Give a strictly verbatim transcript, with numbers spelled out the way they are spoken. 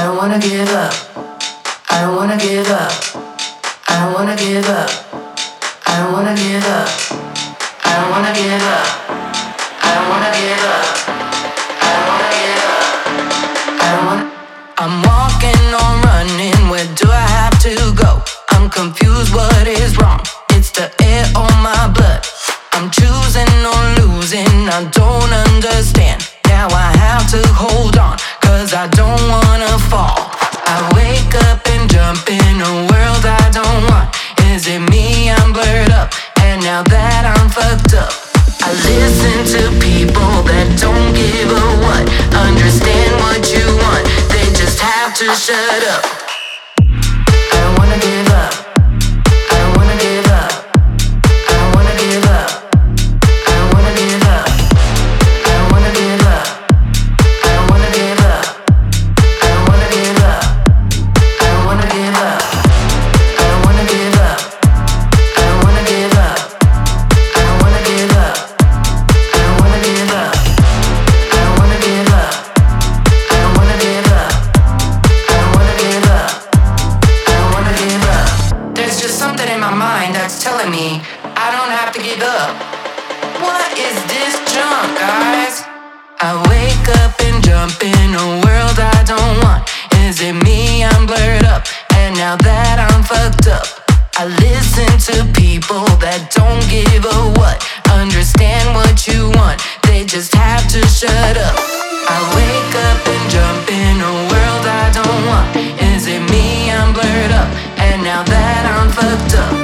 don't wanna give up. I don't wanna give up. I don't wanna give up. I don't wanna give up. I don't wanna give up. I don't wanna give up. I don't wanna give up. I don't wanna. I'm walking or running. Where do I have to go? I'm confused. What is wrong? It's the air on my blood. I'm choosing or losing. I don't understand. Now I have to hold on, cause I don't wanna fall. I wake up and jump in a world I don't want. Is it me? I'm blurred up, and now that I'm fucked up, I listen to people that don't give a what. Understand what you want, they just have to shut up. I don't wanna give up. I don't wanna give up. I don't wanna give up. I don't wanna give up. I don't wanna give up. I don't wanna give up. I don't wanna give up. I don't wanna give up. I don't wanna give up. I don't wanna give up. I don't wanna give up. I don't wanna give up. I don't wanna give up. I don't wanna give up. I don't wanna give up. I don't wanna give up. There's just something in my mind that's telling me I don't have to give up. What is this junk, guys? I wake up and jump in a world I don't want. Is it me? I'm blurred up, and now that I'm fucked up, I listen to people that don't give a what. Understand what you want, they just have to shut up. I wake up and jump in a world I don't want. Is it me? I'm blurred up, and now that I'm fucked up,